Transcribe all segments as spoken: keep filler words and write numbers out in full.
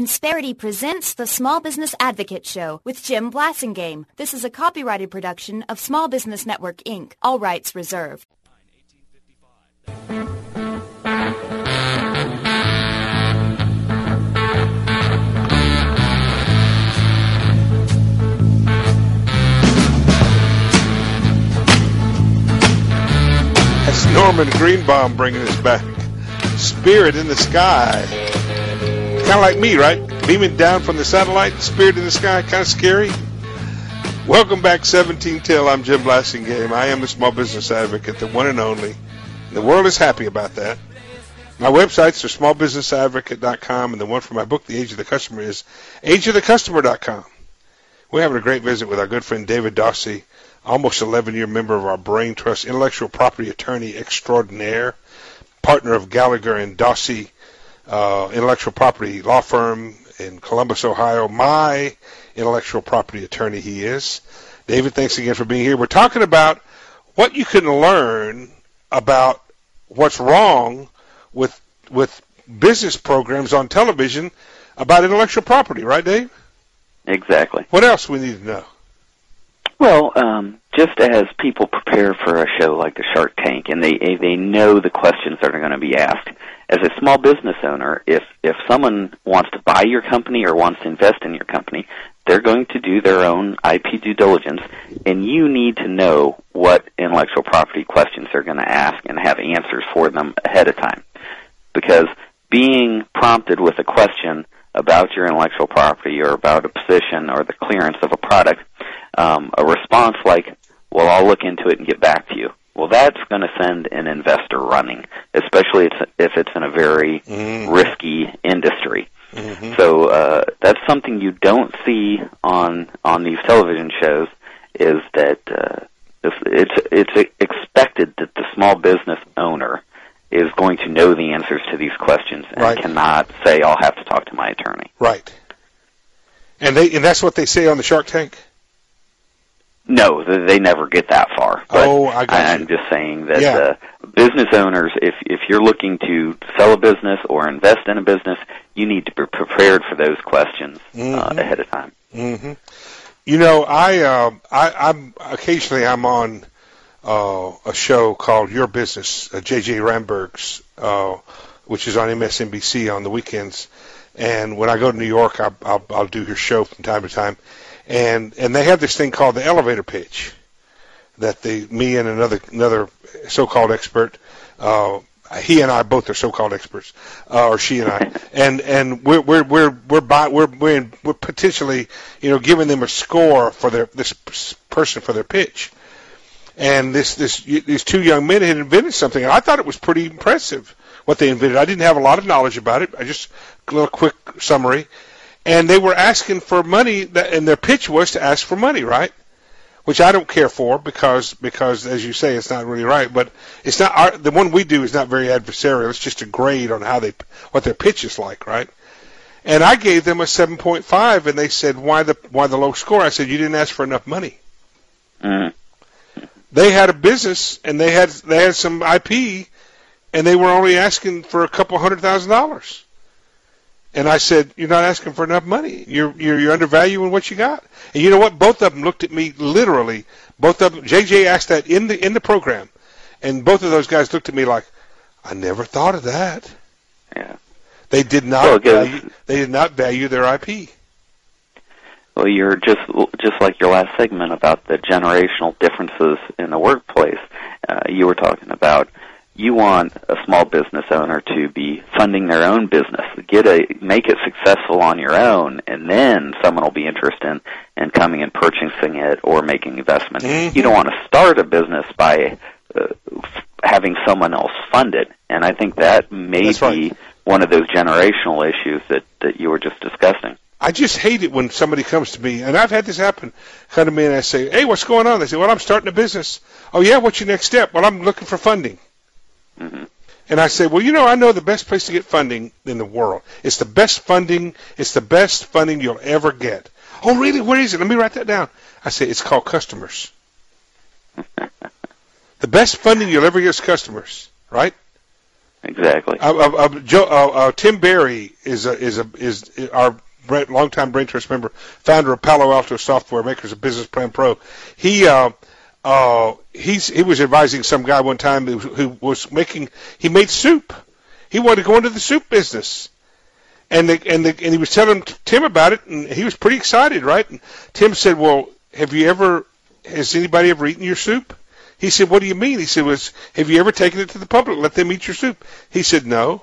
Insperity presents the Small Business Advocate Show with Jim Blasingame. This is a copyrighted production of Small Business Network, Incorporated. All rights reserved. That's Norman Greenbaum bringing us back. Spirit in the sky. Kind of like me, right? Beaming down from the satellite, spirit in the sky, kind of scary. Welcome back, seventeen till. I'm Jim Blasingame. I am the small business advocate, the one and only. The world is happy about that. My websites are small business advocate dot com, and the one for my book, The Age of the Customer, is age of the customer dot com. We're having a great visit with our good friend David Dawsey, almost eleven-year member of our Brain Trust, intellectual property attorney extraordinaire, partner of Gallagher and Dawsey uh, intellectual property law firm in Columbus, Ohio. My intellectual property attorney he is. David, thanks again for being here. We're talking about what you can learn about what's wrong with with business programs on television about intellectual property, right, Dave? Exactly. What else we need to know? Well, um, just as people prepare for a show like the Shark Tank, and they they know the questions that are going to be asked, as a small business owner, if if someone wants to buy your company or wants to invest in your company, they're going to do their own I P due diligence, and you need to know what intellectual property questions they're going to ask and have answers for them ahead of time. Because being prompted with a question about your intellectual property or about a position or the clearance of a product, um, a response like, well, I'll look into it and get back to you. Well, that's going to send an investor running, especially if it's in a very mm-hmm. risky industry. Mm-hmm. So uh, that's something you don't see on on these television shows, is that uh, it's, it's it's expected that the small business owner is going to know the answers to these questions and right. cannot say, I'll have to talk to my attorney. Right. And they and that's what they say on the Shark Tank? No, they never get that far. But oh, I got I'm you. just saying that yeah. uh, business owners, if if you're looking to sell a business or invest in a business, you need to be prepared for those questions mm-hmm. uh, ahead of time. Mm-hmm. You know, I, uh, I I'm occasionally I'm on uh, a show called Your Business, uh, J J Ramberg's, uh, which is on M S N B C on the weekends. And when I go to New York, I, I'll, I'll do his show from time to time. And and they have this thing called the elevator pitch that they, me and another another so-called expert, uh, he and I both are so-called experts, uh, or she and I, and and we're we're we're we're by, we're we're, in, we're potentially you know giving them a score for their this person for their pitch. And this this these two young men had invented something, and I thought it was pretty impressive what they invented. I didn't have a lot of knowledge about it. I just a little quick summary. And they were asking for money, that, and their pitch was to ask for money, right? Which I don't care for because, because as you say, it's not really right. But it's not our, the one we do is not very adversarial. It's just a grade on how they, what their pitch is like, right? And I gave them a seven point five, and they said, "Why the why the low score?" I said, "You didn't ask for enough money." Mm-hmm. They had a business, and they had they had some I P, and they were only asking for a couple hundred thousand dollars. And I said, "You're not asking for enough money. You're, you're you're undervaluing what you got." And you know what? Both of them looked at me literally. Both of them. J J asked that in the in the program, and both of those guys looked at me like, "I never thought of that." Yeah. They did not well, value. They did not value their I P. Well, you're just just like your last segment about the generational differences in the workplace. Uh, you were talking about. You want a small business owner to be funding their own business, get a make it successful on your own, and then someone will be interested in, in coming and purchasing it or making investment. Mm-hmm. You don't want to start a business by uh, having someone else fund it, and I think that may That's be right. one of those generational issues that, that you were just discussing. I just hate it when somebody comes to me, and I've had this happen, come to me and I say, "Hey, what's going on?" They say, "Well, I'm starting a business." "Oh, yeah, what's your next step?" "Well, I'm looking for funding." Mm-hmm. And I say, well, you know, I know the best place to get funding in the world. It's the best funding. It's the best funding you'll ever get. "Oh, really? Where is it? Let me write that down." I say, it's called customers. The best funding you'll ever get is customers, right? exactly. Uh, uh, uh, Joe, uh, uh, Tim Berry is a, is a, is our longtime Brain Trust member, founder of Palo Alto Software, makers of Business Plan Pro. He uh, uh, he's he was advising some guy one time who, who was making he made soup. He wanted to go into the soup business, and the, and the, and he was telling Tim about it, and he was pretty excited, right? And Tim said, "Well, have you ever? Has anybody ever eaten your soup?" He said, "What do you mean?" He said, "Was have you ever taken it to the public? Let them eat your soup?" He said, "No."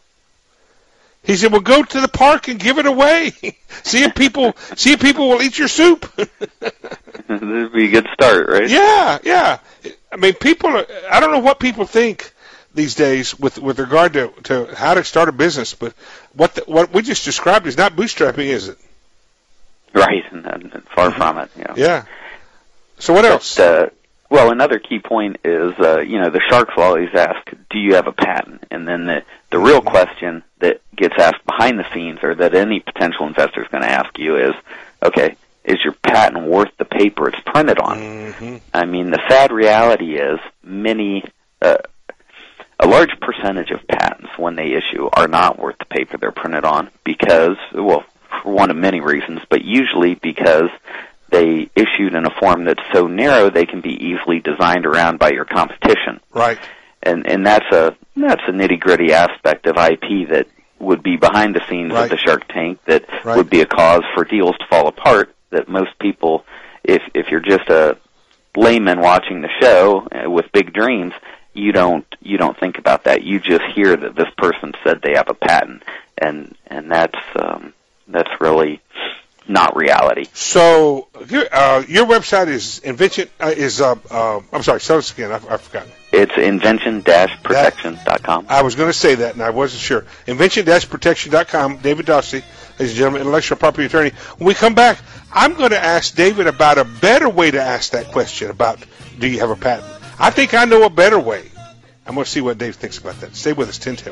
He said, "Well, go to the park and give it away. see if people see if people will eat your soup." This would be a good start, right? Yeah, yeah. I mean, people are, I don't know what people think these days with with regard to, to how to start a business, but what the, what we just described is not bootstrapping, is it? Right, and, and far mm-hmm. from it. You know. Yeah. So what else? But, uh, well, another key point is, uh, you know, the sharks will always ask, "Do you have a patent?" And then the the real question that gets asked behind the scenes, or that any potential investor is going to ask you, is, okay, is your patent worth the paper it's printed on? Mm-hmm. I mean, the sad reality is many, uh, a large percentage of patents, when they issue, are not worth the paper they're printed on because, well, for one of many reasons, but usually because they issued in a form that's so narrow they can be easily designed around by your competition. Right. And and that's a that's a nitty-gritty aspect of I P that would be behind the scenes right. of the Shark Tank that right. would be a cause for deals to fall apart, that most people, if if you're just a layman watching the show with big dreams, you don't you don't think about that. You just hear that this person said they have a patent, and and that's um, that's really not reality. So your uh, your website is invention uh, is uh, uh, I'm sorry, say this again. I, I forgot. It's invention dash protection dot com. I was going to say that, and I wasn't sure. invention dash protection dot com. David Dossi, ladies and gentlemen, intellectual property attorney. When we come back, I'm going to ask David about a better way to ask that question about do you have a patent. I think I know a better way. I'm going to see what Dave thinks about that. Stay with us, Tintail.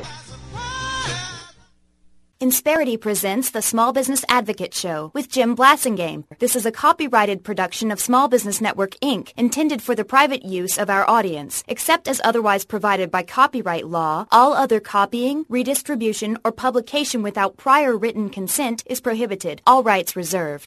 Insperity presents the Small Business Advocate Show with Jim Blasingame. This is a copyrighted production of Small Business Network, Incorporated, intended for the private use of our audience. Except as otherwise provided by copyright law, all other copying, redistribution, or publication without prior written consent is prohibited. All rights reserved.